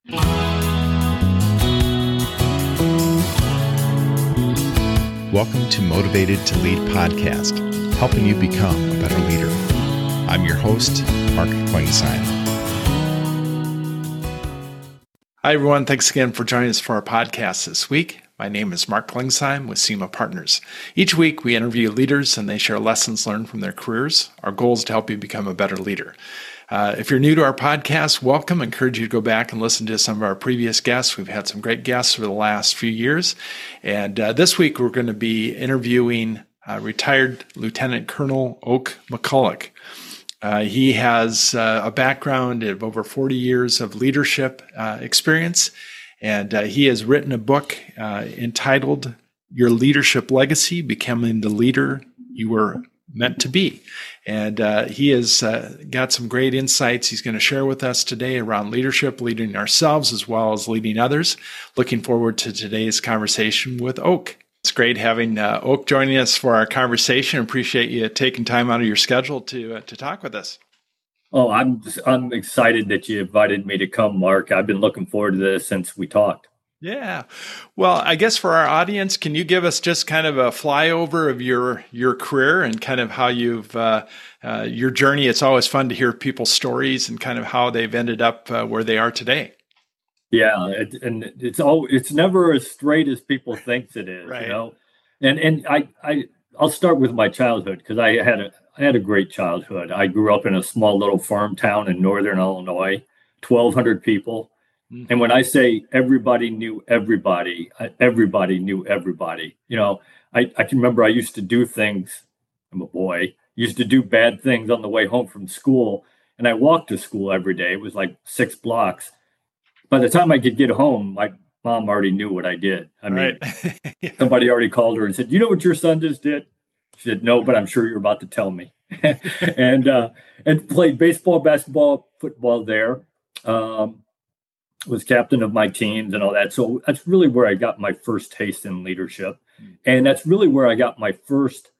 Welcome to Motivated to Lead podcast, helping you become a better leader. I'm your host, Mark Klingsheim. Hi, everyone. Thanks again for joining us for our podcast this week. My name is Mark Klingsheim with SEMA Partners. Each week, we interview leaders and they share lessons learned from their careers. Our goal is to help you become a better leader. If you're new to our podcast, welcome. I encourage you to go back and listen to some of our previous guests. We've had some great guests over the last few years. And this week, we're going to be interviewing retired Lieutenant Colonel Oak McCulloch. He has a background of over 40 years of leadership experience, and he has written a book entitled Your Leadership Legacy, Becoming the Leader You Were Meant to Be. And he has got some great insights he's going to share with us today around leadership, leading ourselves as well as leading others. Looking forward to today's conversation with Oak. It's great having Oak joining us for our conversation. Appreciate you taking time out of your schedule to talk with us. Oh, I'm excited that you invited me to come, Mark. I've been looking forward to this since we talked. Yeah. Well, I guess for our audience, can you give us just kind of a flyover of your career and kind of how you've your journey? It's always fun to hear people's stories and kind of how they've ended up where they are today. Yeah, it's never as straight as people think it is, right. You know. And I'll start with my childhood because I had a great childhood. I grew up in a small little farm town in northern Illinois, 1,200 people. And when I say everybody knew everybody, everybody knew everybody. You know, I can remember I used to do things. I'm a boy. Used to do bad things on the way home from school, and I walked to school every day. It was like 6 blocks. By the time I could get home, my mom already knew what I did. I mean, yeah. Somebody already called her and said, "You know what your son just did?" She said, "No, but I'm sure you're about to tell me." and played baseball, basketball, football there. Was captain of my teams and all that. So that's really where I got my first taste in leadership. And that's really where I got my first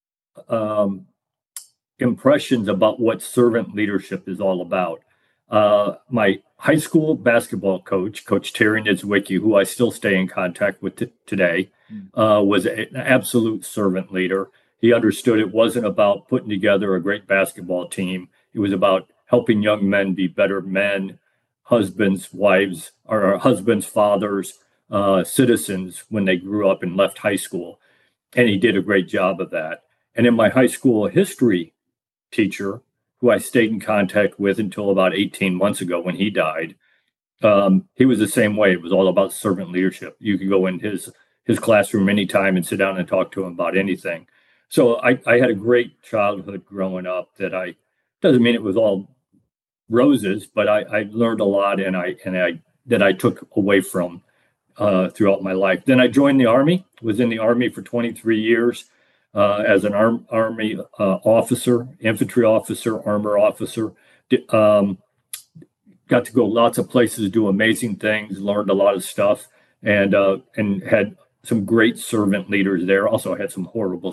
impressions about what servant leadership is all about. My high school basketball coach, Coach Terry Niedzwiecki, who I still stay in contact with today, was an absolute servant leader. He understood it wasn't about putting together a great basketball team. It was about helping young men be better men, husbands, wives, or husbands, fathers, citizens when they grew up and left high school. And he did a great job of that. And in my high school history teacher, who I stayed in contact with until about 18 months ago when he died, he was the same way. It was all about servant leadership. You could go in his classroom anytime and sit down and talk to him about anything. So I had a great childhood growing up doesn't mean it was all roses, but I learned a lot and I took away from throughout my life. Then I joined the Army, was in the Army for 23 years as an Army officer, infantry officer, armor officer. Got to go lots of places, do amazing things, learned a lot of stuff, and had some great servant leaders there. Also had some horrible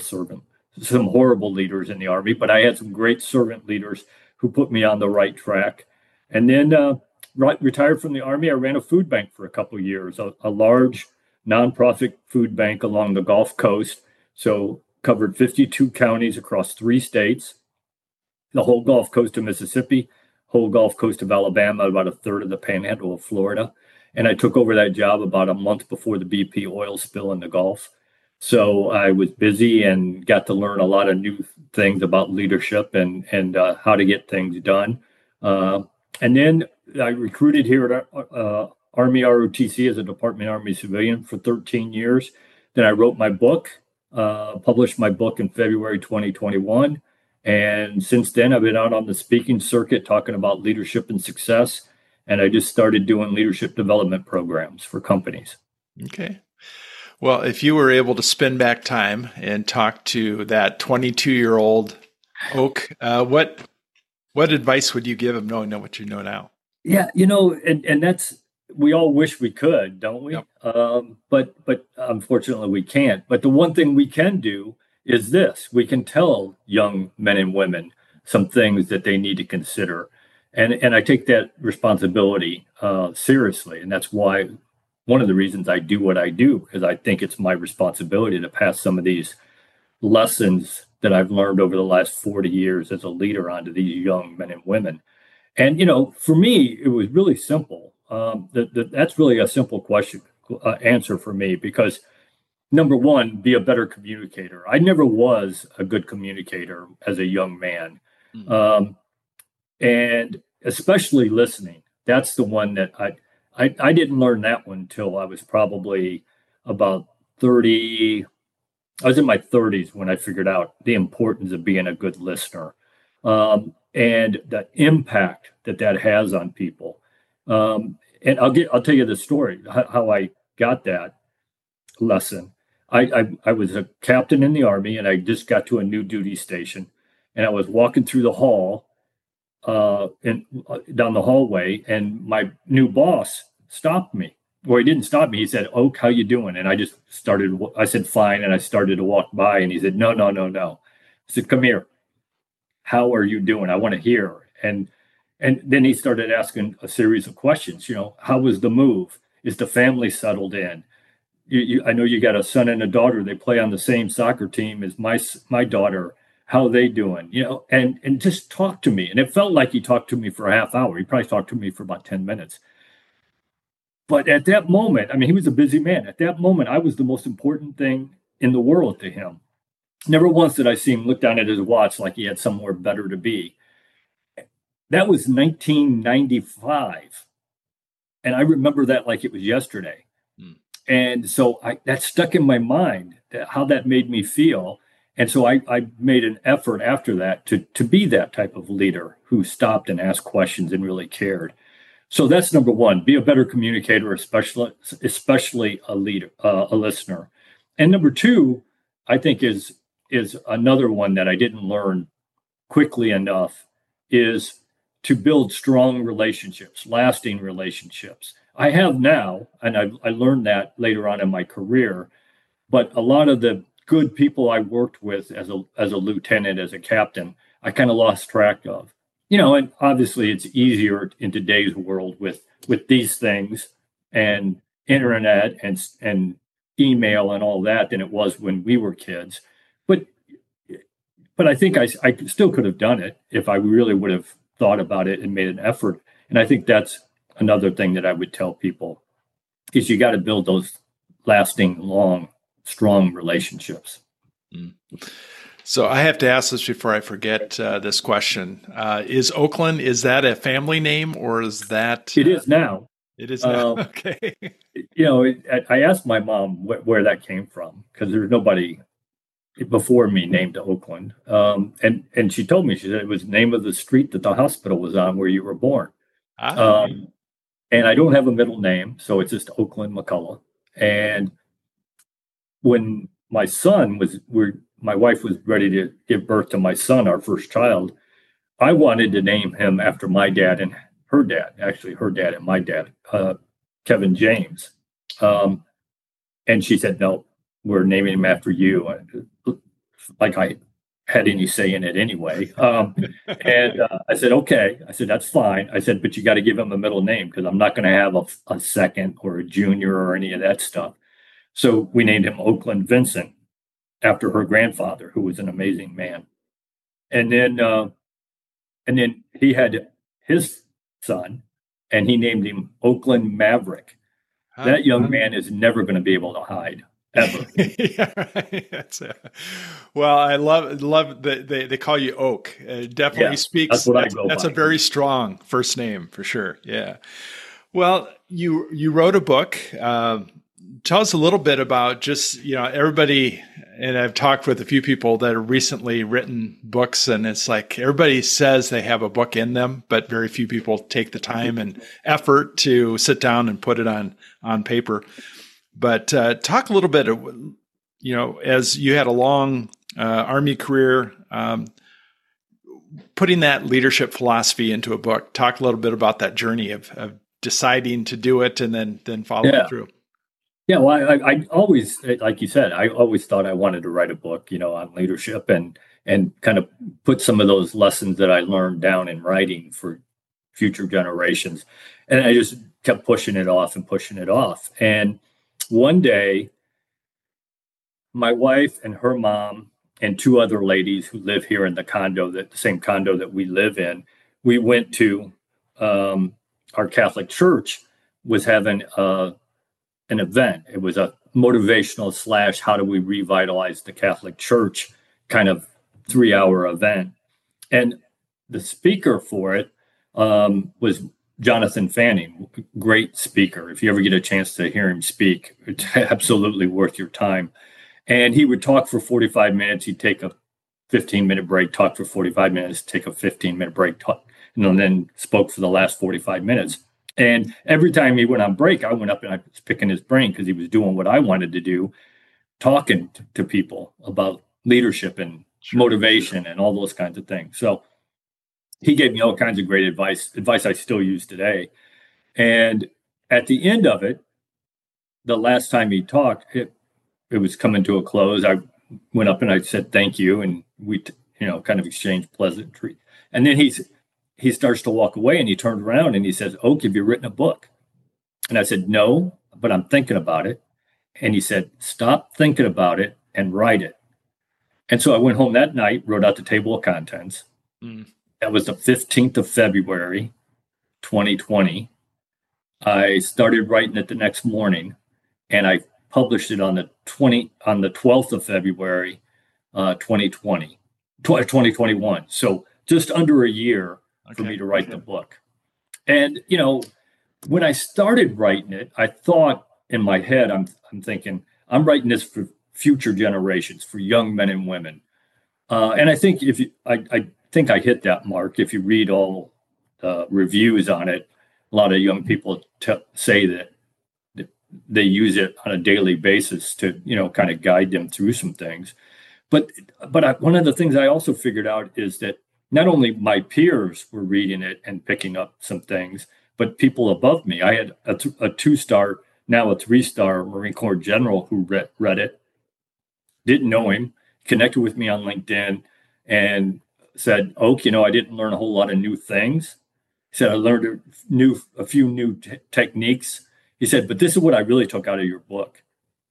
leaders in the Army, but I had some great servant leaders who put me on the right track. And then retired from the Army, I ran a food bank for a couple of years, a large nonprofit food bank along the Gulf Coast. So covered 52 counties across 3 states, the whole Gulf Coast of Mississippi, whole Gulf Coast of Alabama, about a third of the panhandle of Florida. And I took over that job about a month before the BP oil spill in the Gulf. So I was busy and got to learn a lot of new things about leadership and how to get things done. And then I recruited here at Army ROTC as a Department Army civilian for 13 years. Then I wrote my book, published my book in February 2021. And since then, I've been out on the speaking circuit talking about leadership and success. And I just started doing leadership development programs for companies. Okay. Well, if you were able to spin back time and talk to that 22-year-old Oak, what advice would you give him knowing what you know now? Yeah, and that's, we all wish we could, don't we? Yep. But unfortunately we can't. But the one thing we can do is this: we can tell young men and women some things that they need to consider. And I take that responsibility seriously. And that's why one of the reasons I do what I do, because I think it's my responsibility to pass some of these lessons that I've learned over the last 40 years as a leader onto these young men and women. And, for me, it was really simple. That's really a simple question, answer for me, because number one, be a better communicator. I never was a good communicator as a young man. And especially listening. That's the one that I didn't learn that one until I was probably about 30. I was in my 30s when I figured out the importance of being a good listener, and the impact that has on people. And I'll tell you the story how I got that lesson. I was a captain in the Army, and I just got to a new duty station, and I was walking through the hall, and down the hallway, and my new boss stopped me. Well, he didn't stop me. He said, "Oak, how you doing?" And I said, "Fine." And I started to walk by, and he said, "No, no, no, no." I said, "Come here. How are you doing? I want to hear." And then he started asking a series of questions. How was the move? Is the family settled in? I know you got a son and a daughter. They play on the same soccer team as my daughter. How are they doing? And just talk to me. And it felt like he talked to me for a half hour. He probably talked to me for about 10 minutes. But at that moment, I mean, he was a busy man. At that moment, I was the most important thing in the world to him. Never once did I see him look down at his watch like he had somewhere better to be. That was 1995. And I remember that like it was yesterday. And so that stuck in my mind, how that made me feel. And so I made an effort after that to be that type of leader who stopped and asked questions and really cared. So that's number one: be a better communicator, especially a leader, a listener. And number two, I think is another one that I didn't learn quickly enough, is to build strong relationships, lasting relationships. I have now, and I learned that later on in my career, but a lot of the good people I worked with as a lieutenant, as a captain, I kind of lost track of. And obviously it's easier in today's world with these things and internet and email and all that than it was when we were kids. But I think I still could have done it if I really would have thought about it and made an effort. And I think that's another thing that I would tell people, is you got to build those lasting, long, strong relationships. So I have to ask this before I forget this question. Is Oakland, is that a family name, or is that? It is now. It is now. Okay. I asked my mom where that came from, because there's nobody before me named Oakland. And she told me, she said it was the name of the street that the hospital was on where you were born. And I don't have a middle name, so it's just Oakland McCullough. And when my wife was ready to give birth to my son, our first child, I wanted to name him after my dad and her dad, actually her dad and my dad, Kevin James. And she said, "No, we're naming him after you." Like I had any say in it anyway. And I said, "Okay." I said, "That's fine." I said, "But you got to give him a middle name, because I'm not going to have a second or a junior or any of that stuff." So we named him Oakland Vincent, after her grandfather, who was an amazing man. And then he had his son, and he named him Oakland Maverick. That young man is never going to be able to hide, ever. Yeah, right. Well, I love that they call you Oak. It definitely speaks. That's a very strong first name for sure. Yeah. Well, you wrote a book. Tell us a little bit about just, everybody, and I've talked with a few people that have recently written books, and it's like everybody says they have a book in them, but very few people take the time and effort to sit down and put it on paper. But talk a little bit, as you had a long Army career, putting that leadership philosophy into a book. Talk a little bit about that journey of deciding to do it and then following through. Yeah, well, I always, like you said, I always thought I wanted to write a book, on leadership and kind of put some of those lessons that I learned down in writing for future generations. And I just kept pushing it off and pushing it off. And one day, my wife and her mom and two other ladies who live here in the same condo that we live in, we went to our Catholic church was having an event. It was a motivational / how do we revitalize the Catholic Church kind of 3-hour event. And the speaker for it was Jonathan Fanning, great speaker. If you ever get a chance to hear him speak, it's absolutely worth your time. And he would talk for 45 minutes. He'd take a 15-minute break, talk for 45 minutes, take a 15-minute break, talk, and then spoke for the last 45 minutes. And every time he went on break, I went up and I was picking his brain because he was doing what I wanted to do, talking to people about leadership and motivation and all those kinds of things. So he gave me all kinds of great advice I still use today. And at the end of it, the last time he talked, it was coming to a close. I went up and I said, thank you. And we, kind of exchanged pleasantries. And then he starts to walk away and he turned around and he says, Oak, have you written a book? And I said, no, but I'm thinking about it. And he said, stop thinking about it and write it. And so I went home that night, wrote out the table of contents. That was the 15th of February, 2020. I started writing it the next morning and I published it on the 12th of February, 2021. So just under a year for me to write the book. And, when I started writing it, I thought in my head, I'm thinking, I'm writing this for future generations, for young men and women. And I think I think I hit that mark. If you read all the reviews on it, a lot of young people say that they use it on a daily basis to, kind of guide them through some things. But one of the things I also figured out is that not only my peers were reading it and picking up some things, but people above me. I had a 2-star, now a 3-star Marine Corps general who read it, didn't know him, connected with me on LinkedIn and said, Oak, I didn't learn a whole lot of new things. He said, I learned a few new techniques. He said, but this is what I really took out of your book,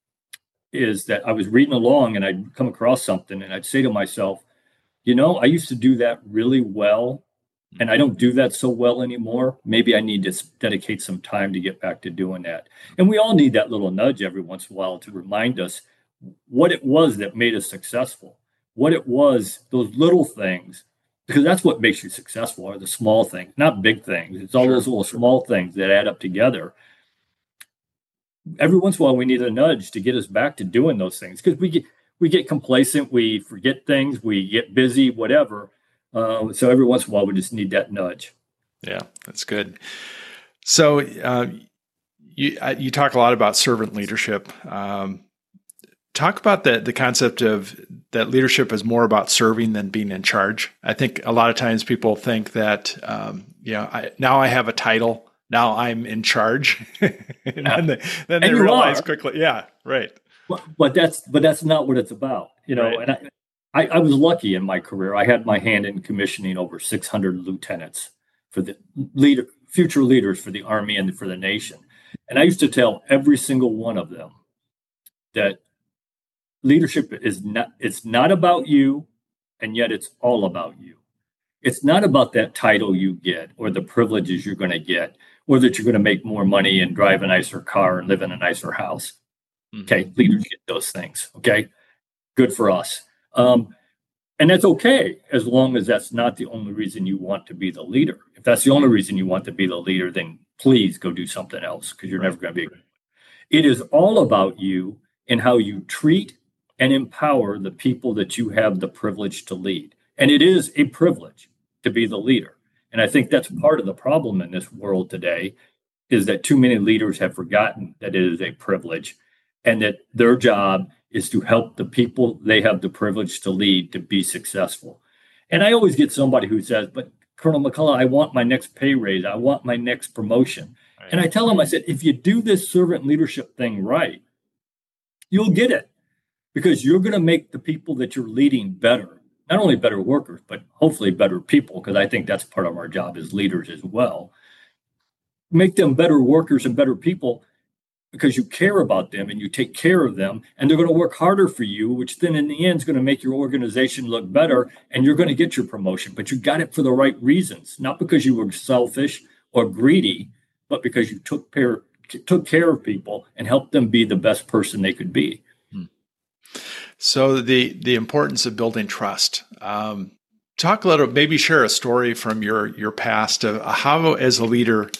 is that I was reading along and I'd come across something and I'd say to myself, I used to do that really well and I don't do that so well anymore. Maybe I need to dedicate some time to get back to doing that. And we all need that little nudge every once in a while to remind us what it was that made us successful, what it was, those little things, because that's what makes you successful, are the small things, not big things. It's all those little small things that add up together. Every once in a while, we need a nudge to get us back to doing those things because we get complacent, we forget things, we get busy, whatever. So every once in a while, we just need that nudge. Yeah, that's good. So you talk a lot about servant leadership. Talk about the concept of that leadership is more about serving than being in charge. I think a lot of times people think that, now I have a title. Now I'm in charge, and then they realize quickly. Yeah, right. But that's not what it's about, Right. And I was lucky in my career. I had my hand in commissioning over 600 lieutenants for the future leaders for the Army and for the nation. And I used to tell every single one of them that leadership it's not about you, and yet it's all about you. It's not about that title you get or the privileges you're going to get, or that you're going to make more money and drive a nicer car and live in a nicer house. Okay, leaders get those things. Okay, good for us. And that's okay, as long as that's not the only reason you want to be the leader. If that's the only reason you want to be the leader, then please go do something else, because you're never going to be. It is all about you and how you treat and empower the people that you have the privilege to lead. And it is a privilege to be the leader. And I think that's part of the problem in this world today, is that too many leaders have forgotten that it is a privilege and that their job is to help the people they have the privilege to lead to be successful. And I always get somebody who says, but Colonel McCullough, I want my next pay raise. I want my next promotion. Right. And I tell them, I said, if you do this servant leadership thing right, you'll get it, because you're going to make the people that you're leading better, not only better workers, but hopefully better people, because I think that's part of our job as leaders as well. Make them better workers and better people because you care about them and you take care of them, and they're going to work harder for you, which then in the end is going to make your organization look better, and you're going to get your promotion. But you got it for the right reasons, not because you were selfish or greedy, but because you took care of people and helped them be the best person they could be. So the importance of building trust. Talk a little, maybe share a story from your past of how, as a leader,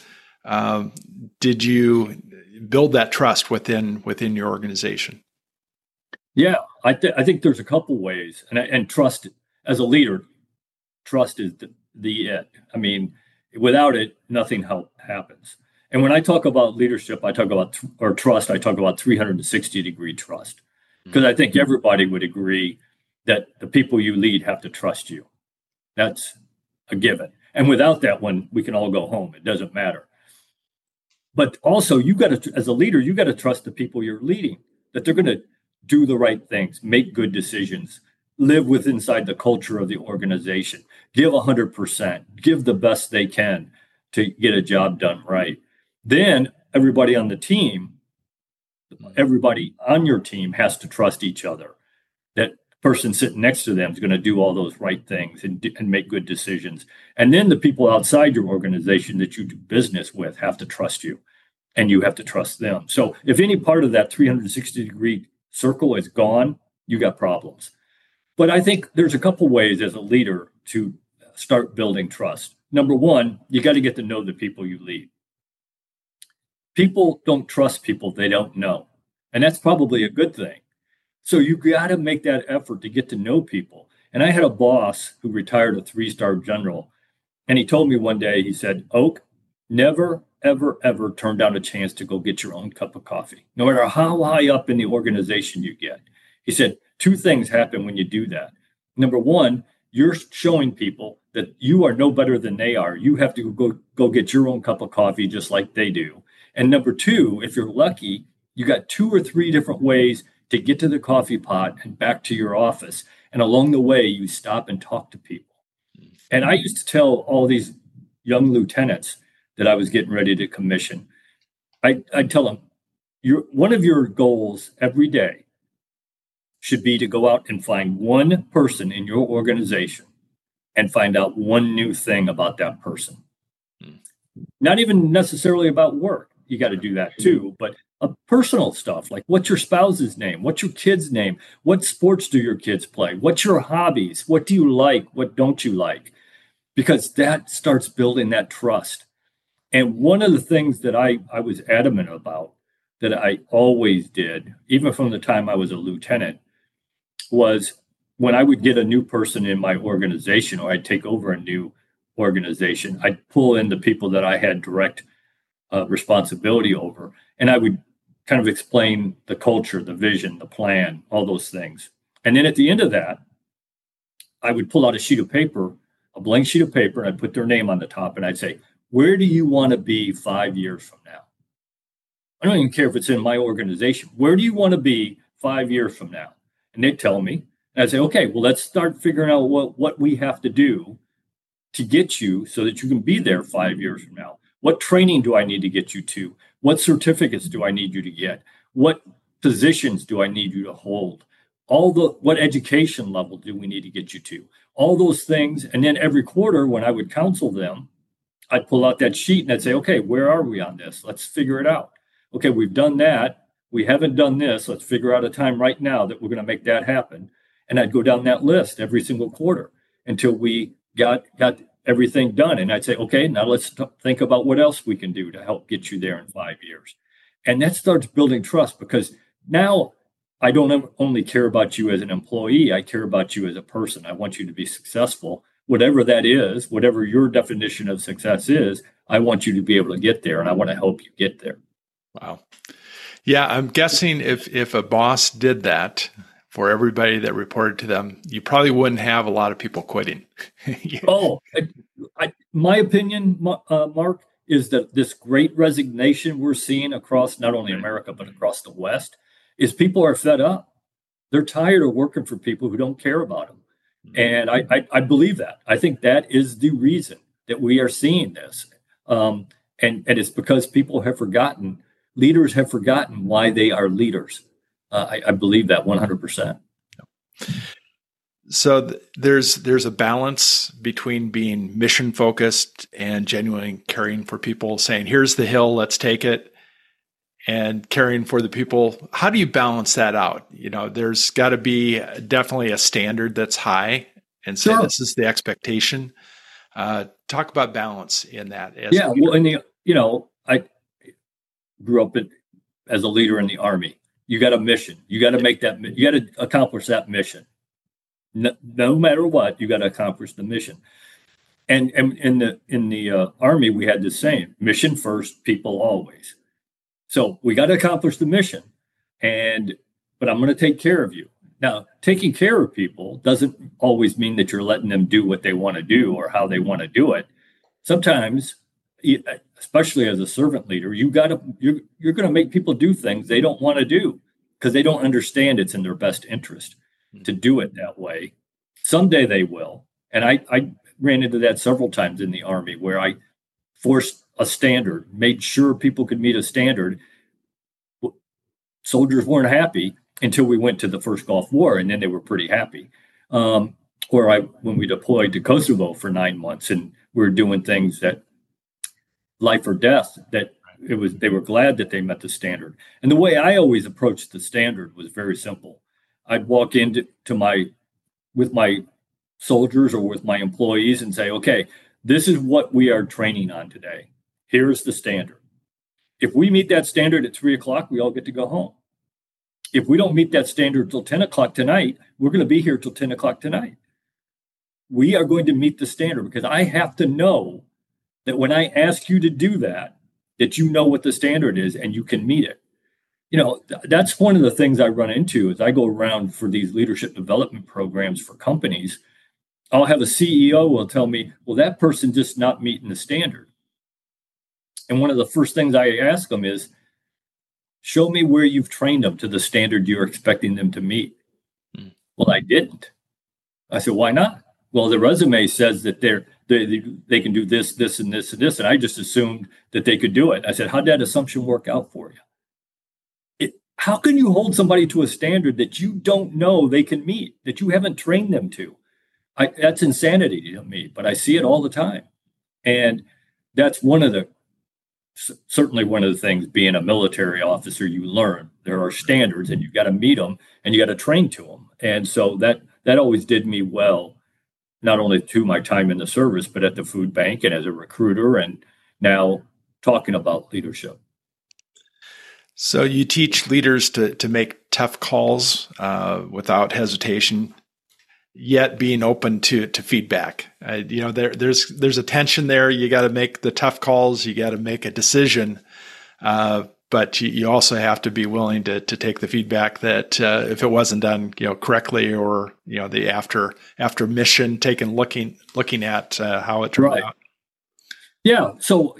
did you build that trust within your organization? Yeah, I think there's a couple ways, and trust as a leader, trust is the it. I mean, without it, nothing happens. And when I talk about leadership, I talk about trust. I talk about 360-degree trust, because I think everybody would agree that the people you lead have to trust you. That's a given. And without that one, we can all go home. It doesn't matter. But also, you got to, as a leader, you got to trust the people you're leading, that they're going to do the right things, make good decisions, live inside the culture of the organization, give 100%, give the best they can to get a job done right. Then everybody on the team, everybody on your team has to trust each other. That person sitting next to them is going to do all those right things and make good decisions. And then the people outside your organization that you do business with have to trust you, and you have to trust them. So if any part of that 360-degree circle is gone, you got problems. But I think there's a couple ways as a leader to start building trust. Number one, you got to get to know the people you lead. People don't trust people they don't know. And that's probably a good thing. So you got to make that effort to get to know people. And I had a boss who retired a 3-star general. And he told me one day, he said, Oak, never, ever, ever turn down a chance to go get your own cup of coffee, no matter how high up in the organization you get. He said, 2 things happen when you do that. Number one, you're showing people that you are no better than they are. You have to go get your own cup of coffee just like they do. And number 2, if you're lucky, you got 2 or 3 different ways to get to the coffee pot and back to your office. And along the way, you stop and talk to people. And I used to tell all these young lieutenants that I was getting ready to commission, I'd tell them, one of your goals every day should be to go out and find one person in your organization and find out one new thing about that person. Not even necessarily about work. You got to do that too, but personal stuff like what's your spouse's name? What's your kid's name? What sports do your kids play? What's your hobbies? What do you like? What don't you like? Because that starts building that trust. And one of the things that I was adamant about, that I always did, even from the time I was a lieutenant, was when I would get a new person in my organization or I'd take over a new organization, I'd pull in the people that I had direct responsibility over, and I would kind of explain the culture, the vision, the plan, all those things. And then at the end of that, I would pull out a sheet of paper, a blank sheet of paper, and I'd put their name on the top, and I'd say, where do you want to be 5 years from now? I don't even care if it's in my organization. Where do you want to be 5 years from now? And they'd tell me, and I'd say, okay, well, let's start figuring out what we have to do to get you so that you can be there 5 years from now. What training do I need to get you to? What certificates do I need you to get? What positions do I need you to hold? What education level do we need to get you to? All those things. And then every quarter when I would counsel them, I'd pull out that sheet and I'd say, okay, where are we on this? Let's figure it out. Okay, we've done that. We haven't done this. Let's figure out a time right now that we're going to make that happen. And I'd go down that list every single quarter until we got everything done. And I'd say, okay, now let's think about what else we can do to help get you there in 5 years. And that starts building trust, because now I don't only care about you as an employee. I care about you as a person. I want you to be successful, whatever that is, whatever your definition of success is. I want you to be able to get there, and I want to help you get there. Wow. Yeah, I'm guessing if a boss did that for everybody that reported to them, you probably wouldn't have a lot of people quitting. My opinion, Mark, is that this great resignation we're seeing across not only America, but across the West, is people are fed up. They're tired of working for people who don't care about them. And I believe that. I think that is the reason that we are seeing this. And it's because people have forgotten, leaders have forgotten why they are leaders. I believe that 100%. So there's a balance between being mission focused and genuinely caring for people, saying, here's the hill, let's take it, and caring for the people. How do you balance that out? There's got to be definitely a standard that's high and say, This is the expectation. Talk about balance in that. Well, I grew up as a leader in the Army. You got a mission. You got to make that. You got to accomplish that mission. No matter what, you got to accomplish the mission. And in the Army, we had the same mission first, people always. So we got to accomplish the mission, but I'm going to take care of you. Now, taking care of people doesn't always mean that you're letting them do what they want to do or how they want to do it. Sometimes, especially as a servant leader, you're going to make people do things they don't want to do because they don't understand it's in their best interest to do it that way. Someday they will. And I ran into that several times in the Army where I forced a standard, made sure people could meet a standard. Soldiers weren't happy until we went to the first Gulf War, and then they were pretty happy. When we deployed to Kosovo for 9 months and we were doing things that life or death, they were glad that they met the standard. And the way I always approached the standard was very simple. I'd walk with my soldiers or with my employees and say, okay, this is what we are training on today. Here's the standard. If we meet that standard at 3:00, we all get to go home. If we don't meet that standard till 10:00 tonight, we're going to be here till 10:00 tonight. We are going to meet the standard because I have to know that when I ask you to do that you know what the standard is and you can meet it. That's one of the things I run into as I go around for these leadership development programs for companies. I'll have a CEO will tell me, well, that person just not meeting the standard. And one of the first things I ask them is, show me where you've trained them to the standard you're expecting them to meet. Well, I didn't. I said, why not? Well, the resume says that they can do this, this, and this, and this. And I just assumed that they could do it. I said, how'd that assumption work out for you? How can you hold somebody to a standard that you don't know they can meet, that you haven't trained them to? That's insanity to me, but I see it all the time. And that's certainly one of the things being a military officer, you learn there are standards and you've got to meet them and you got to train to them. And so that always did me well, not only through my time in the service, but at the food bank and as a recruiter and now talking about leadership. So you teach leaders to make tough calls without hesitation, yet being open to feedback. There's a tension there. You got to make the tough calls. You got to make a decision, but you also have to be willing to take the feedback that if it wasn't done correctly or the after mission looking at how it turned out. Yeah. So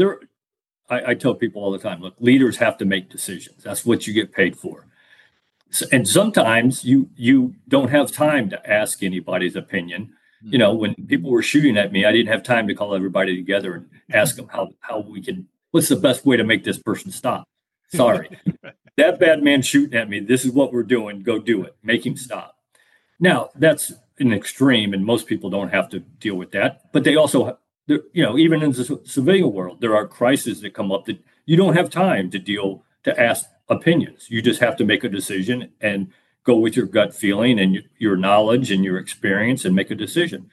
I tell people all the time, look, leaders have to make decisions. That's what you get paid for. And sometimes you don't have time to ask anybody's opinion. When people were shooting at me, I didn't have time to call everybody together and ask them what's the best way to make this person stop? Sorry, that bad man shooting at me. This is what we're doing. Go do it. Make him stop. Now, that's an extreme, and most people don't have to deal with that. But they also even in the civilian world, there are crises that come up that you don't have time to ask opinions. You just have to make a decision and go with your gut feeling and your knowledge and your experience and make a decision.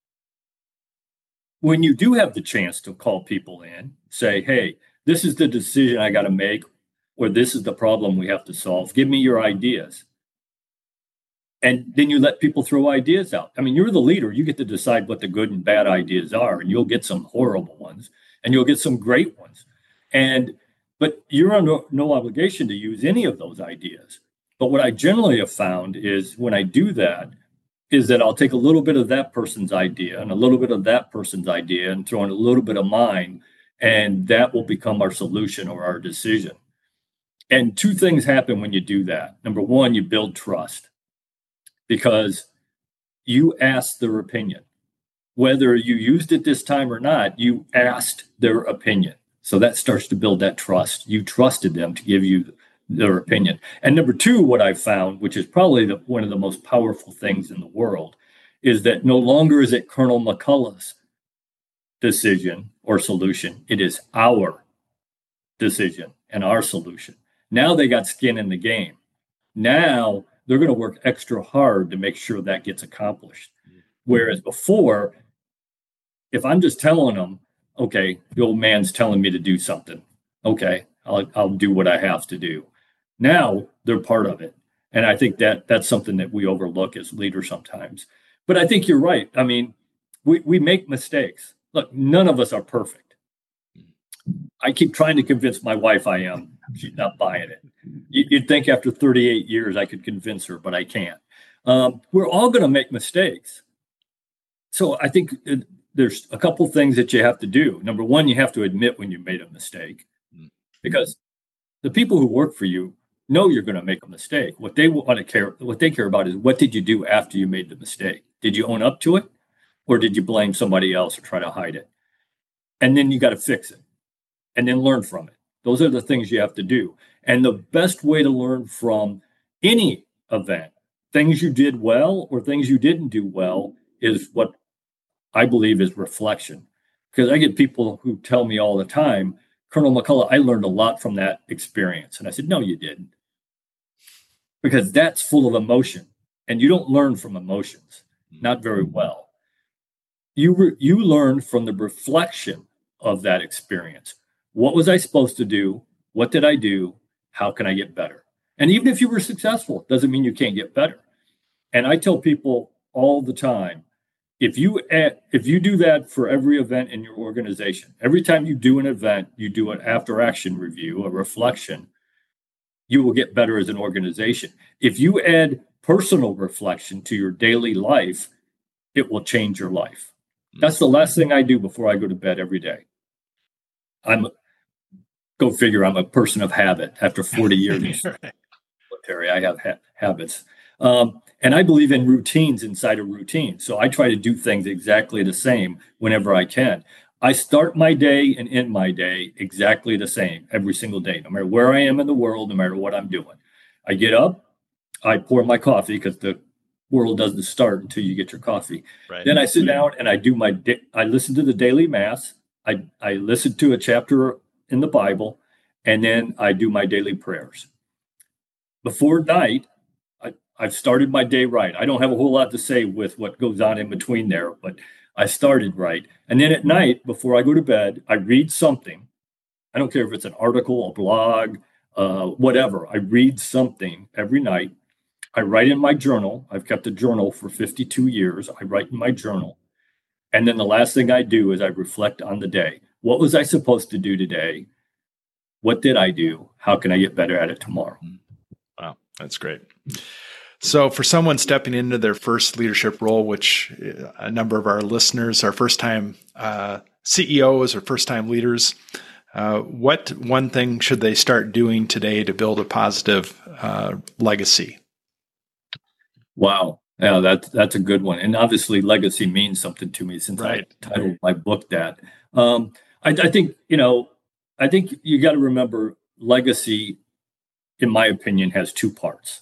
When you do have the chance to call people in, say, hey, this is the decision I got to make, or this is the problem we have to solve. Give me your ideas. And then you let people throw ideas out. I mean, you're the leader. You get to decide what the good and bad ideas are, and you'll get some horrible ones, and you'll get some great ones. But you're under no obligation to use any of those ideas. But what I generally have found is when I do that, is that I'll take a little bit of that person's idea and a little bit of that person's idea and throw in a little bit of mine, and that will become our solution or our decision. And two things happen when you do that. Number one, you build trust. Because you asked their opinion. Whether you used it this time or not, you asked their opinion. So that starts to build that trust. You trusted them to give you their opinion. And number two, what I've found, which is probably one of the most powerful things in the world, is that no longer is it Colonel McCullough's decision or solution. It is our decision and our solution. Now they got skin in the game. Now they're going to work extra hard to make sure that gets accomplished. Whereas before, if I'm just telling them, okay, the old man's telling me to do something, okay, I'll do what I have to do. Now they're part of it. And I think that's something that we overlook as leaders sometimes. But I think you're right. I mean, we make mistakes. Look, none of us are perfect. I keep trying to convince my wife I am. She's not buying it. You'd think after 38 years I could convince her, but I can't. We're all going to make mistakes. So I think there's a couple things that you have to do. Number one, you have to admit when you made a mistake, because the people who work for you know you're going to make a mistake. What they care about is, what did you do after you made the mistake? Did you own up to it, or did you blame somebody else or try to hide it? And then you got to fix it, and then learn from it. Those are the things you have to do. And the best way to learn from any event, things you did well or things you didn't do well, is what I believe is reflection. Because I get people who tell me all the time, Colonel McCullough, I learned a lot from that experience. And I said, no, you didn't. Because that's full of emotion. And you don't learn from emotions, not very well. You learn from the reflection of that experience. What was I supposed to do? What did I do? How can I get better? And even if you were successful, doesn't mean you can't get better. And I tell people all the time, if you do that for every event in your organization, every time you do an event, you do an after action review, a reflection, you will get better as an organization. If you add personal reflection to your daily life, it will change your life. That's the last thing I do before I go to bed every day. Go figure, I'm a person of habit. After 40 years in military, I have habits. And I believe in routines inside a routine. So I try to do things exactly the same whenever I can. I start my day and end my day exactly the same every single day, no matter where I am in the world, no matter what I'm doing. I get up, I pour my coffee, because the world doesn't start until you get your coffee. Right. Then I sit down and I listen to the daily mass. I listen to a chapter in the Bible, and then I do my daily prayers. Before night, I've started my day right. I don't have a whole lot to say with what goes on in between there, but I started right. And then at night, before I go to bed, I read something. I don't care if it's an article, a blog, whatever. I read something every night. I write in my journal. I've kept a journal for 52 years. I write in my journal. And then the last thing I do is I reflect on the day. What was I supposed to do today? What did I do? How can I get better at it tomorrow? Wow, that's great. So for someone stepping into their first leadership role, which a number of our listeners are first-time CEOs or first-time leaders, what one thing should they start doing today to build a positive legacy? Wow. Yeah, that's a good one. And obviously legacy means something to me, since I titled my book that. I think you got to remember, legacy, in my opinion, has two parts.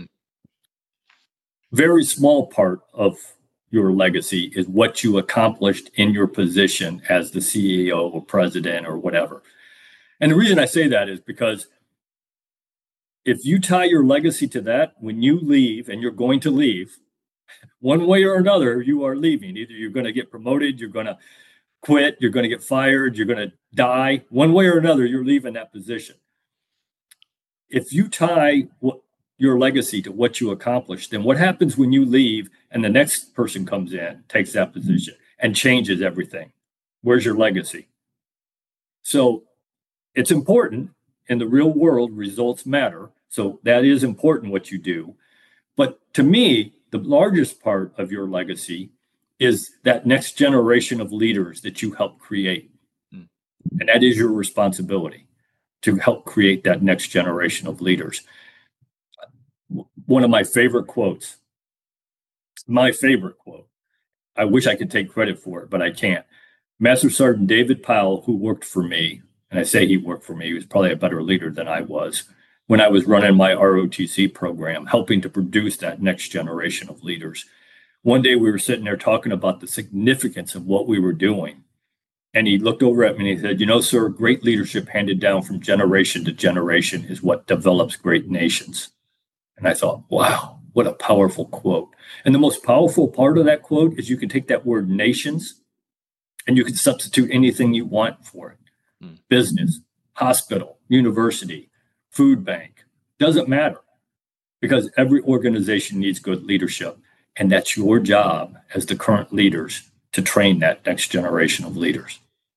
Very small part of your legacy is what you accomplished in your position as the CEO or president or whatever. And the reason I say that is because if you tie your legacy to that, when you leave, and you're going to leave, one way or another, you are leaving. Either you're going to get promoted, you're going to quit, you're going to get fired, you're going to die. One way or another, you're leaving that position. If you tie your legacy to what you accomplished, then what happens when you leave and the next person comes in, takes that position, and changes everything? Where's your legacy? So it's important. In the real world, results matter. So that is important, what you do. But to me, the largest part of your legacy is that next generation of leaders that you help create. And that is your responsibility, to help create that next generation of leaders. One of my favorite quotes My favorite quote. I wish I could take credit for it, but I can't. Master Sergeant David Powell, who worked for me, and I say he worked for me, he was probably a better leader than I was when I was running my ROTC program, helping to produce that next generation of leaders. One day we were sitting there talking about the significance of what we were doing. And he looked over at me and he said, sir, great leadership handed down from generation to generation is what develops great nations. And I thought, wow, what a powerful quote. And the most powerful part of that quote is you can take that word nations and you can substitute anything you want for it. Business, hospital, university, food bank, doesn't matter, because every organization needs good leadership. And that's your job as the current leaders to train that next generation of leaders.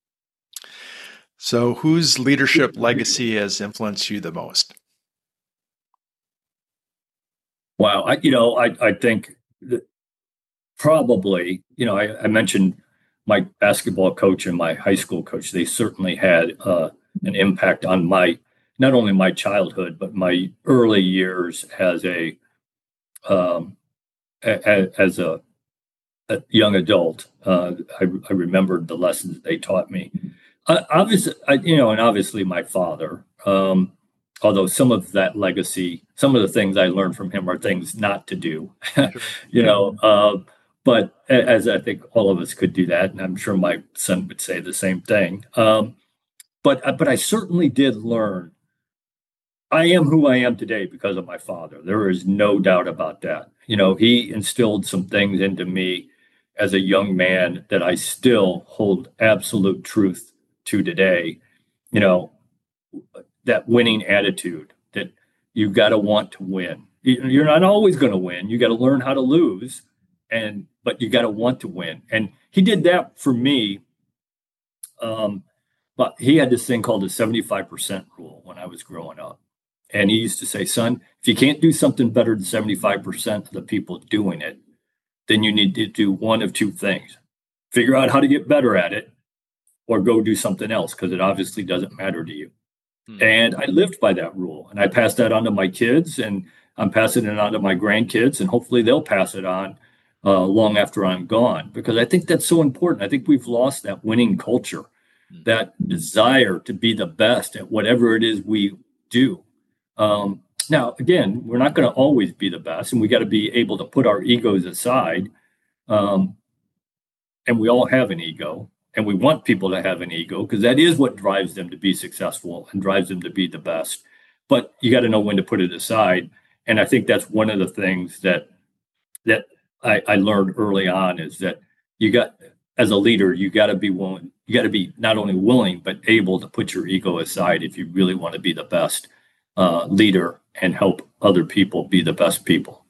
So whose leadership legacy has influenced you the most? Wow. I think that probably, I mentioned my basketball coach and my high school coach. They certainly had an impact on not only my childhood, but my early years as a young adult. I remembered the lessons they taught me. Obviously my father, although some of that legacy, some of the things I learned from him are things not to do, but as I think all of us could do that. And I'm sure my son would say the same thing. But I certainly did learn. I am who I am today because of my father. There is no doubt about that. He instilled some things into me as a young man that I still hold absolute truth to today. That winning attitude, that you've got to want to win. You're not always going to win. You got to learn how to lose, but you got to want to win. And he did that for me. But he had this thing called the 75% rule when I was growing up. And he used to say, son, if you can't do something better than 75% of the people doing it, then you need to do one of two things. Figure out how to get better at it, or go do something else, because it obviously doesn't matter to you. And I lived by that rule. And I passed that on to my kids, and I'm passing it on to my grandkids, and hopefully they'll pass it on long after I'm gone, because I think that's so important. I think we've lost that winning culture, that desire to be the best at whatever it is we do. Now, again, we're not going to always be the best, and we got to be able to put our egos aside. And we all have an ego, and we want people to have an ego, because that is what drives them to be successful and drives them to be the best. But you got to know when to put it aside. And I think that's one of the things that I learned early on, is that as a leader, you got to be willing. You got to be not only willing, but able to put your ego aside if you really want to be the best leader and help other people be the best people.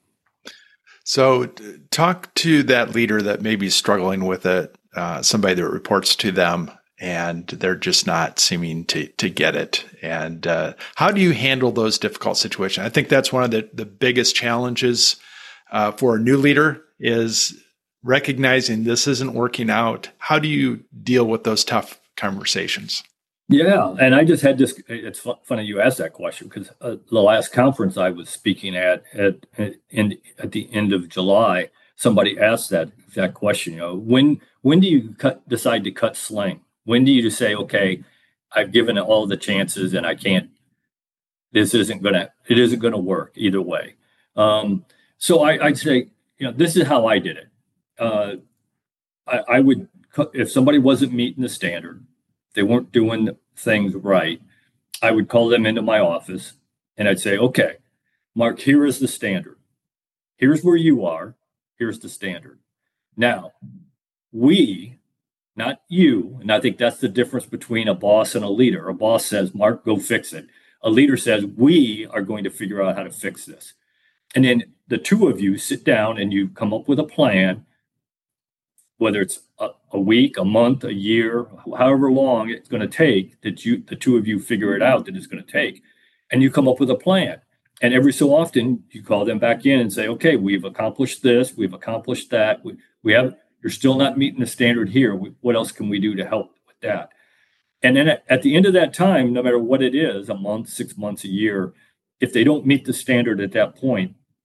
So talk to that leader that may be struggling with it, somebody that reports to them and they're just not seeming to get it. And how do you handle those difficult situations? I think that's one of the biggest challenges for a new leader, is recognizing this isn't working out. How do you deal with those tough conversations? Yeah, and I just had this. It's funny you asked that question, because the last conference I was speaking at the end of July, somebody asked that exact question. When do you decide to cut sling? When do you just say, okay, I've given it all the chances, and I can't. It isn't gonna work either way. So I'd say, this is how I did it. I would, if somebody wasn't meeting the standard, they weren't doing things right, I would call them into my office and I'd say, okay, Mark, here is the standard. Here's where you are. Here's the standard. Now, we, not you, and I think that's the difference between a boss and a leader. A boss says, Mark, go fix it. A leader says, we are going to figure out how to fix this. And then the two of you sit down and you come up with a plan, whether it's a week, a month, a year, however long it's going to take, that the two of you figure it out that it's going to take, and you come up with a plan. And every so often you call them back in and say, okay, we've accomplished this, we've accomplished that. You're still not meeting the standard here. What else can we do to help with that? And then at the end of that time, no matter what it is, a month, 6 months, a year, if they don't meet the standard at that point,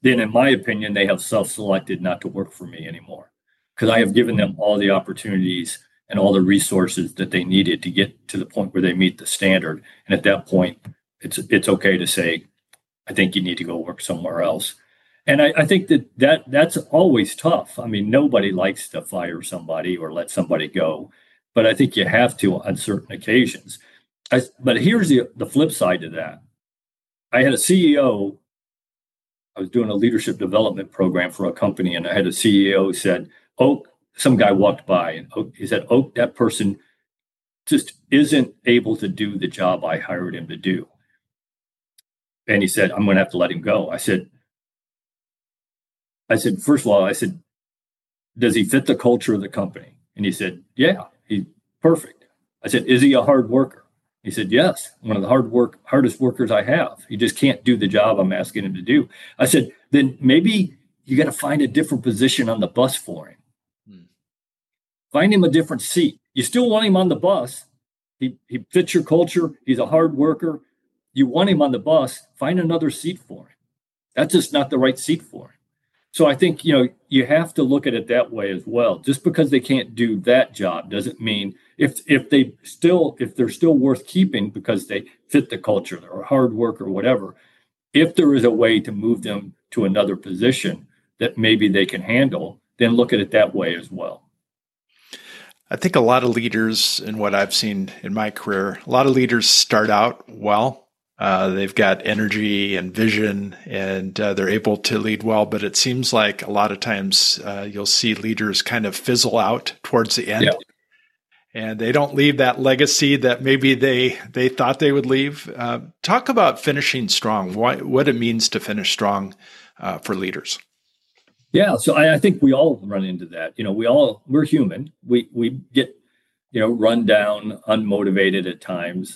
then in my opinion, they have self-selected not to work for me anymore, because I have given them all the opportunities and all the resources that they needed to get to the point where they meet the standard. And at that point, it's okay to say, I think you need to go work somewhere else. And I think that's always tough. I mean, nobody likes to fire somebody or let somebody go, but I think you have to on certain occasions. But here's the flip side to that. I had a CEO. I was doing a leadership development program for a company, and I had a CEO who said, "Oh," some guy walked by, and he said, "Oh, that person just isn't able to do the job I hired him to do." And he said, "I'm going to have to let him go." I said, first of all, "Does he fit the culture of the company?" And he said, "Yeah, he's perfect." I said, "Is he a hard worker?" He said, "Yes, one of the hardest workers I have. He just can't do the job I'm asking him to do." I said, "Then maybe you got to find a different position on the bus for him. Find him a different seat. You still want him on the bus. He fits your culture. He's a hard worker. You want him on the bus. Find another seat for him. That's just not the right seat for him." So I think, you have to look at it that way as well. Just because they can't do that job doesn't mean if they're still worth keeping because they fit the culture, they're a hard worker or whatever. If there is a way to move them to another position that maybe they can handle, then look at it that way as well. I think a lot of leaders, in what I've seen in my career, a lot of leaders start out well. They've got energy and vision, and they're able to lead well. But it seems like a lot of times you'll see leaders kind of fizzle out towards the end, and they don't leave that legacy that maybe they thought they would leave. Talk about finishing strong, what it means to finish strong for leaders. Yeah, so I think we all run into that. We're human. We get, run down, unmotivated at times.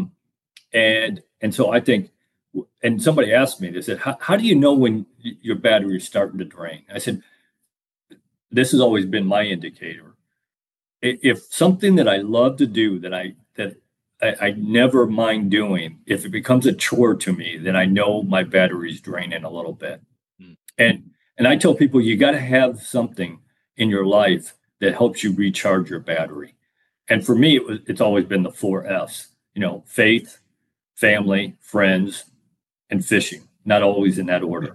And so I think, and somebody asked me, they said, how do you know when your battery is starting to drain? I said, this has always been my indicator. If something that I love to do, that I never mind doing, if it becomes a chore to me, then I know my battery's draining a little bit. And I tell people, you got to have something in your life that helps you recharge your battery. And for me, it's always been the 4 F's, faith, family, friends, and fishing, not always in that order.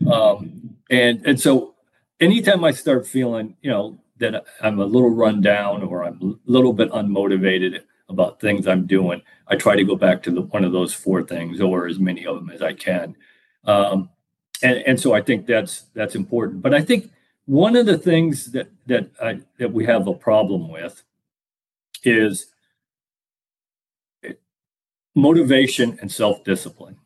And so anytime I start feeling, that I'm a little run down or I'm a little bit unmotivated about things I'm doing, I try to go back to one of those 4 things, or as many of them as I can. And so I think that's important. But I think one of the things that we have a problem with is motivation and self-discipline.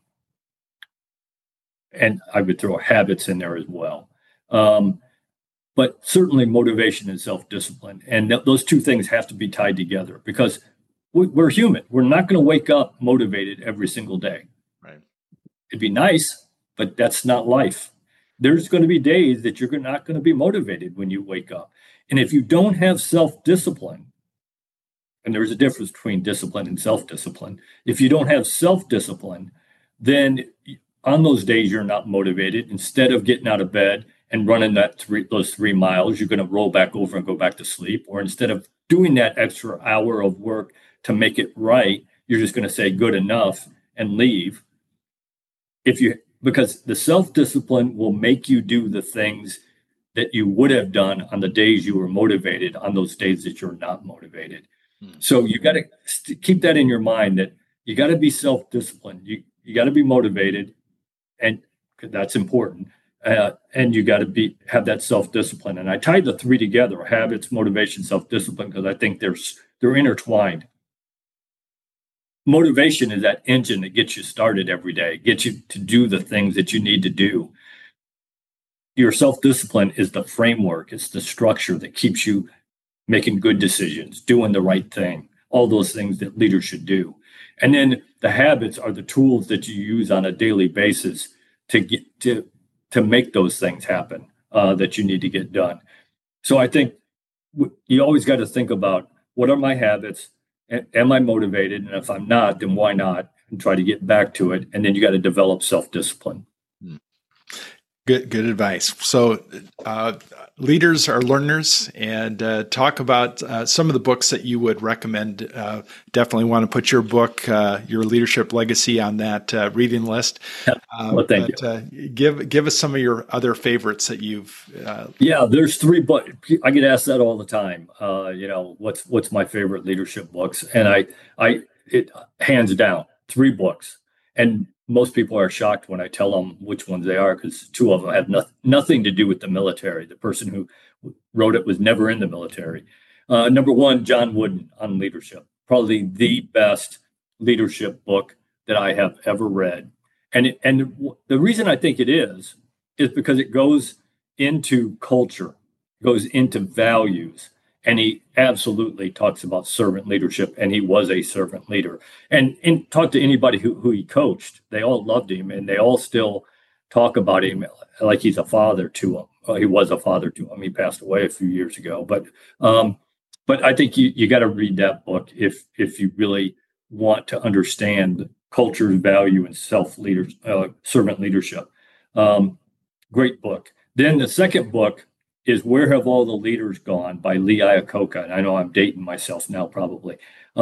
And I would throw habits in there as well. But certainly motivation and self-discipline. And those 2 things have to be tied together, because we're human. We're not going to wake up motivated every single day. Right. It'd be nice, but that's not life. There's going to be days that you're not going to be motivated when you wake up. And if you don't have self-discipline, and there's a difference between discipline and self-discipline. If you don't have self-discipline, then on those days you're not motivated. Instead of getting out of bed and running those 3 miles, you're going to roll back over and go back to sleep. Or instead of doing that extra hour of work to make it right, you're just going to say good enough and leave. Because the self-discipline will make you do the things that you would have done on the days you were motivated, on those days that you're not motivated. So you got to keep that in your mind, that you got to be self-disciplined. You got to be motivated, and that's important. And you got to have that self-discipline. And I tied the 3 together: habits, motivation, self-discipline, because I think they're intertwined. Motivation is that engine that gets you started every day, gets you to do the things that you need to do. Your self-discipline is the framework. It's the structure that keeps you making good decisions, doing the right thing, all those things that leaders should do. And then the habits are the tools that you use on a daily basis to make those things happen that you need to get done. So I think you always got to think about, what are my habits? Am I motivated? And if I'm not, then why not? And try to get back to it. And then you got to develop self-discipline. Good advice. So, leaders are learners, and talk about some of the books that you would recommend. Definitely want to put your book, Your Leadership Legacy, on that reading list. Well, thank you. Give us some of your other favorites that you've. Yeah, there's three books. I get asked that all the time. What's my favorite leadership books? And it hands down three books. And most people are shocked when I tell them which ones they are, because two of them have nothing to do with the military. The person who wrote it was never in the military. Number one, John Wooden on leadership, probably the best leadership book that I have ever read. And the reason I think it is because it goes into culture, goes into values. And he absolutely talks about servant leadership, and he was a servant leader. And talk to anybody who he coached, they all loved him, and they all still talk about him like he's a father to them. He was a father to them. He passed away a few years ago. But I think you got to read that book if you really want to understand culture's value and servant leadership. Great book. Then the second book is Where Have All the Leaders Gone by Lee Iacocca. And I know I'm dating myself now, probably.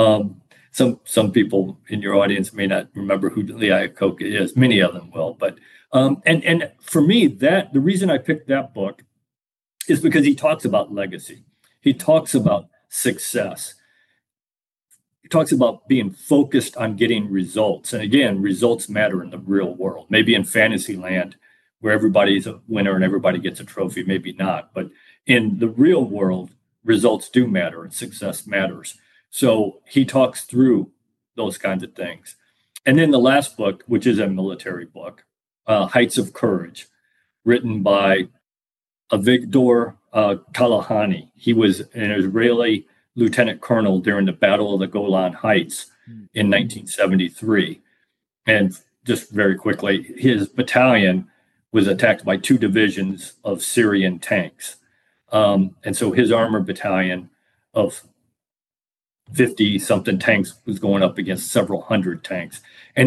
Some people in your audience may not remember who Lee Iacocca is. Many of them will. But and for me, the reason I picked that book is because he talks about legacy. He talks about success. He talks about being focused on getting results. And again, results matter in the real world. Maybe in fantasy land, where everybody's a winner and everybody gets a trophy, maybe not. But in the real world, results do matter and success matters. So he talks through those kinds of things. And then the last book, which is a military book, Heights of Courage, written by Avigdor Kalahani. He was an Israeli lieutenant colonel during the Battle of the Golan Heights in 1973. And just very quickly, his battalion was attacked by two divisions of Syrian tanks. And so his armored battalion of 50-something tanks was going up against several hundred tanks.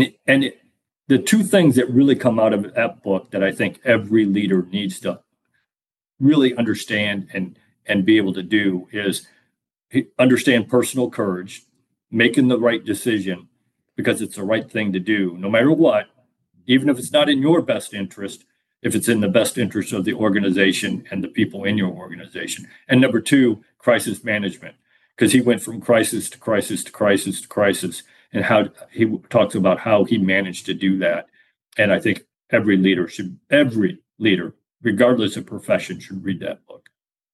The two things that really come out of that book that I think every leader needs to really understand and be able to do is understand personal courage, making the right decision because it's the right thing to do, no matter what, even if it's not in your best interest, if it's in the best interest of the organization and the people in your organization. And number two, crisis management, because he went from crisis to crisis to crisis to crisis, and how he talks about how he managed to do that. And I think every leader, regardless of profession, should read that book.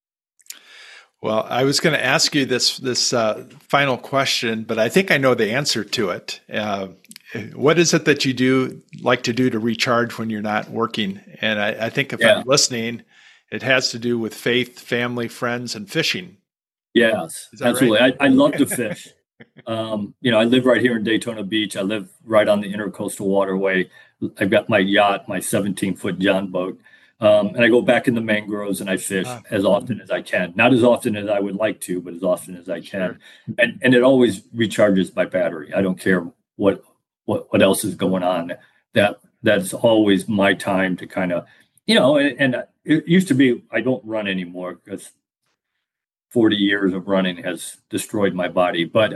Well, I was going to ask you this final question, but I think I know the answer to it. What is it that you like to do to recharge when you're not working? And I think if I'm listening, it has to do with faith, family, friends, and fishing. Yes, absolutely. Right? I love to fish. I live right here in Daytona Beach. I live right on the Intercoastal Waterway. I've got my yacht, my 17-foot John boat. And I go back in the mangroves and I fish as often as I can. Not as often as I would like to, but as often as I can. Sure. And it always recharges my battery. I don't care what else is going on. That's always my time to kind of, and it used to be, I don't run anymore because 40 years of running has destroyed my body. But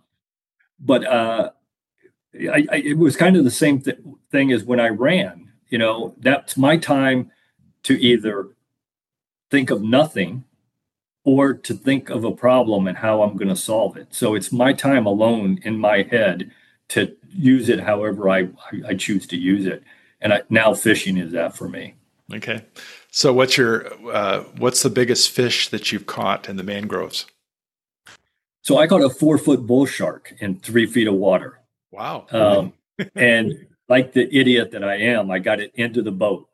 it was kind of the same thing as when I ran. That's my time to either think of nothing or to think of a problem and how I'm going to solve it. So it's my time alone in my head to use it however I choose to use it. And now fishing is that for me. Okay. So what's the biggest fish that you've caught in the mangroves? So I caught a 4-foot bull shark in 3 feet of water. Wow. And like the idiot that I am, I got it into the boat.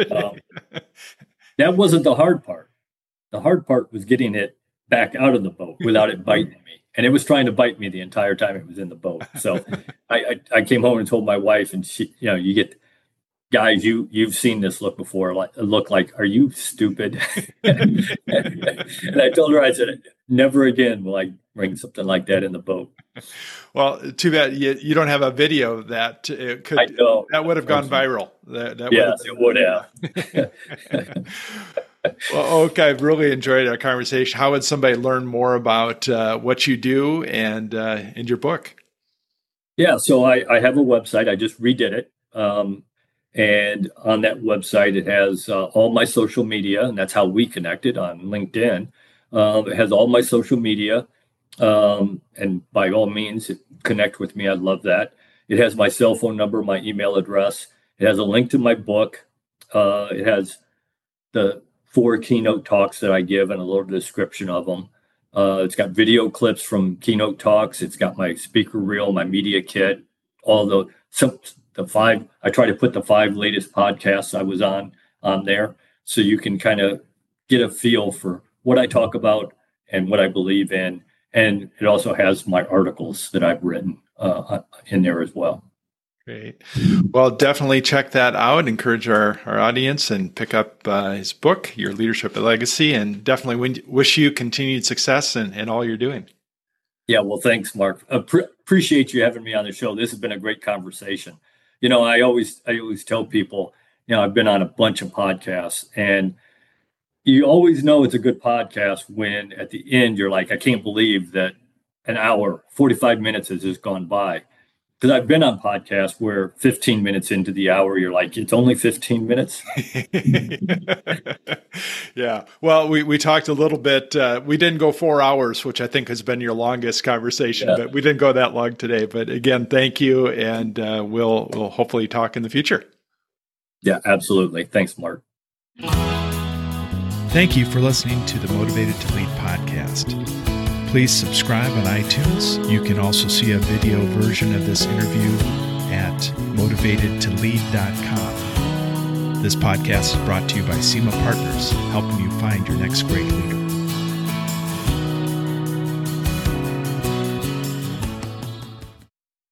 That wasn't the hard part. The hard part was getting it back out of the boat without it biting me. And it was trying to bite me the entire time it was in the boat. So I came home and told my wife, and she, guys, you've seen this look before. Look like, are you stupid? And I told her, I said, never again will I bring something like that in the boat. Well, too bad you don't have a video that could. I know. That would have gone viral. Yes, it would have. Well, okay, I've really enjoyed our conversation. How would somebody learn more about what you do and your book? Yeah, so I have a website. I just redid it. And on that website, it has all my social media, and that's how we connected on LinkedIn. It has all my social media. And by all means, connect with me. I'd love that. It has my cell phone number, my email address. It has a link to my book. It has the 4 keynote talks that I give and a little description of them. It's got video clips from keynote talks. It's got my speaker reel, my media kit, all the 5. I try to put the 5 latest podcasts I was on there, so you can kind of get a feel for what I talk about and what I believe in. And it also has my articles that I've written in there as well. Great. Well, definitely check that out. Encourage our audience and pick up his book, Your Leadership Legacy, and definitely wish you continued success in all you're doing. Yeah, well, thanks, Mark. Appreciate you having me on the show. This has been a great conversation. I always tell people, I've been on a bunch of podcasts, and you always know it's a good podcast when at the end you're like, I can't believe that an hour, 45 minutes has just gone by. Because I've been on podcasts where 15 minutes into the hour, you're like, it's only 15 minutes. Yeah. Well, we talked a little bit. We didn't go 4 hours, which I think has been your longest conversation, but we didn't go that long today. But again, thank you. And we'll hopefully talk in the future. Yeah, absolutely. Thanks, Mark. Thank you for listening to the Motivated to Lead podcast. Please subscribe on iTunes. You can also see a video version of this interview at motivatedtolead.com. This podcast is brought to you by SEMA Partners, helping you find your next great leader.